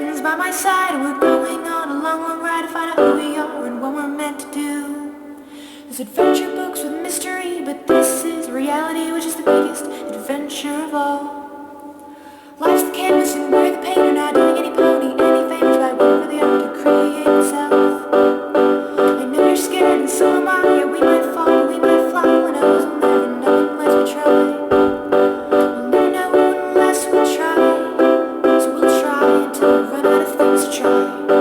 friends by my side. We're going on a long, long ride to find out who we are and what we're meant to do. There's adventure books with mystery, but this is reality, which is the biggest adventure of all. Life's the canvas and we're the painter, not doing any pony, any favors by waiting for the art to create itself. I know you're scared and so am I. Yeah, we might fall, we might fly. Who knows? We'll never know unless we try. We'll never know unless we try. So we'll try until we run out of things to try.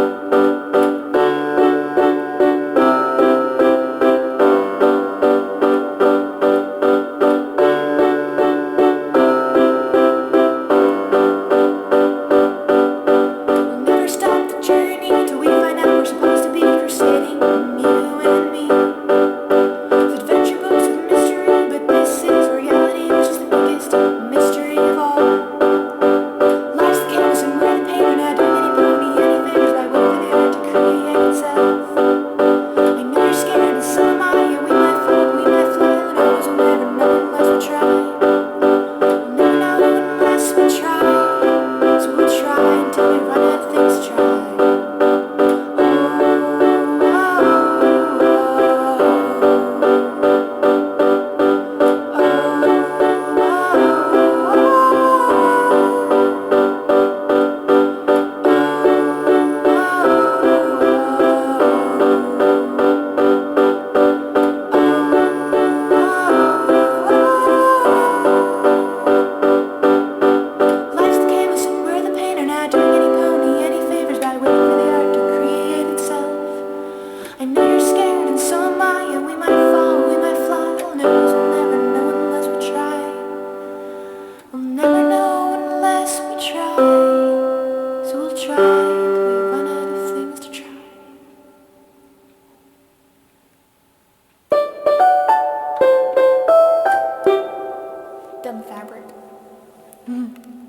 I know you're scared and so am I. Yeah, we might fall, we might fly. Who knows? We'll never know unless we try. We'll never know unless we try. So we'll try till we run out of things to try. Dumb fabric.